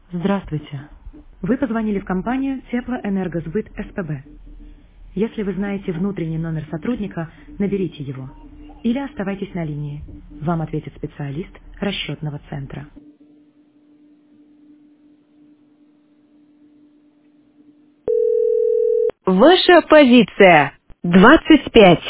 Здравствуйте. Вы позвонили в компанию Теплоэнергосбыт СПБ. Если вы знаете внутренний номер сотрудника, наберите его. Или оставайтесь на линии. Вам ответит специалист расчетного центра. Ваша позиция. 25.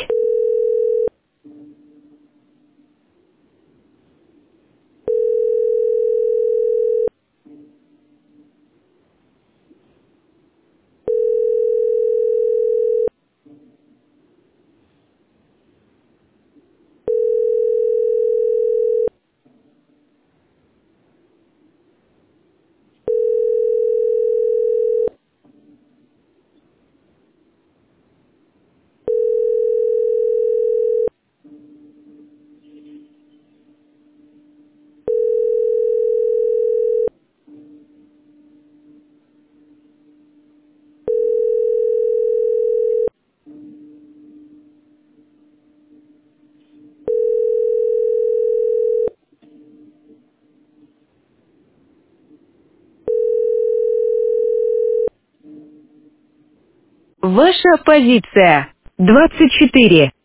Ваша позиция. 24.